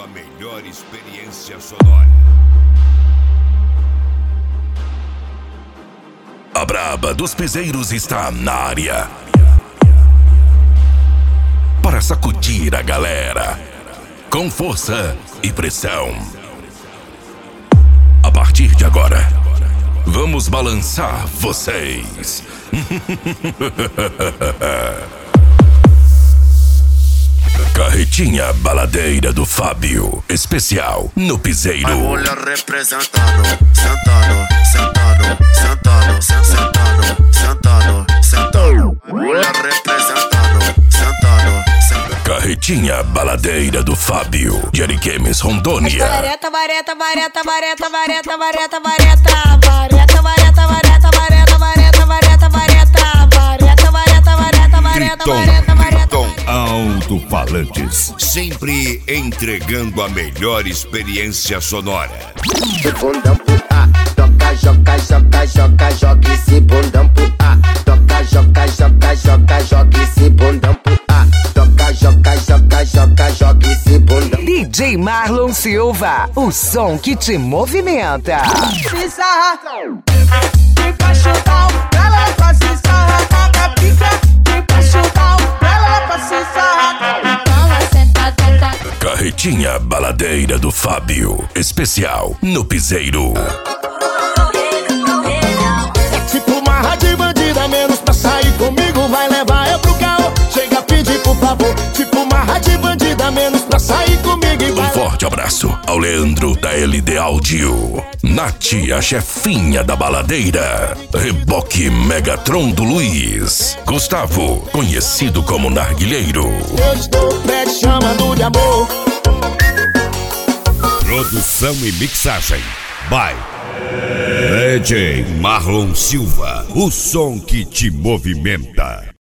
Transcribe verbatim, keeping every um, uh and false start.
a melhor experiência sonora. A braba dos piseiros está na área para sacudir a galera com força e pressão. A partir de agora, vamos balançar vocês. Carretinha baladeira do Fábio, especial no piseiro. A mulher representando, sentando, sentando, sentando, sentando, sentando, sentando. A mulher representando, sentando, sentando. Carretinha baladeira do Fábio, de Ariquemes, Rondônia. Vareta, vareta, vareta, vareta, vareta, vareta, vareta, vareta, vareta, vareta, vareta, vareta, vareta, vareta, vareta, vareta, vareta, vareta, Triton, Triton Alto-Falantes, sempre entregando a melhor experiência sonora. De bundão pro A, toca, joga, joga, joga, joga esse bundão pro A. Toca, joga, joga, joga, joga esse bundão pro A. Toca, joga, joga, joga, joga esse bundão. D J Marlon Silva, o som que te movimenta. Se sarra, debaixo da ela pra se sarra, taca pica, debaixo da ela pra se sarra. Toma, senta, senta. Carretinha baladeira do Fábio, especial no piseiro. Tipo uma rádio bandida, menos pra sair comigo, vai levar eu pro carro. Chega a pedir por favor, tipo uma rádio bandida, menos pra sair comigo e Um vai. forte abraço ao Leandro da L D Áudio, Nath, a chefinha da baladeira, Reboque Megatron do Luiz, Gustavo, conhecido como Narguilheiro. Eu estou pé te chamando de amor. Produção e mixagem by D J Marlon Silva, o som que te movimenta.